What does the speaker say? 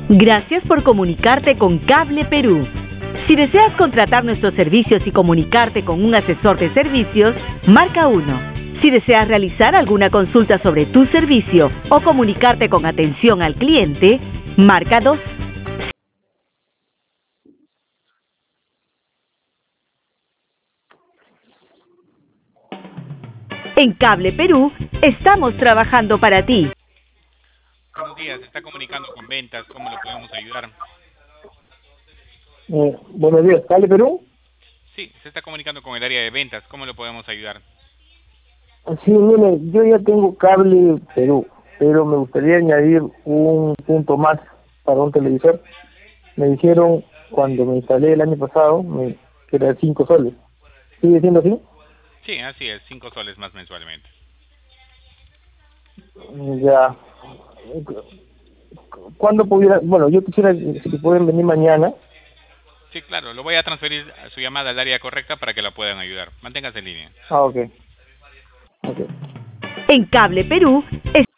Gracias por comunicarte con Cable Perú. Si deseas contratar nuestros servicios y comunicarte con un asesor de servicios, marca 1. Si deseas realizar alguna consulta sobre tu servicio o comunicarte con atención al cliente, marca 2. En Cable Perú, estamos trabajando para ti. Buenos días, se está comunicando con ventas, ¿cómo le podemos ayudar? Buenos días, ¿Cable Perú? Sí, se está comunicando con el área de ventas, ¿cómo le podemos ayudar? Sí, mire, yo ya tengo Cable Perú, pero me gustaría añadir un punto más para un televisor. Me dijeron cuando me instalé el año pasado que era 5 soles. ¿Sigue siendo así? Sí, así es, 5 soles más mensualmente. Ya. ¿Cuándo pudiera? Bueno, yo quisiera, si pueden venir mañana. Sí, claro, lo voy a transferir a su llamada al área correcta para que la puedan ayudar. Manténgase en línea. Ah, ok. En Cable Perú,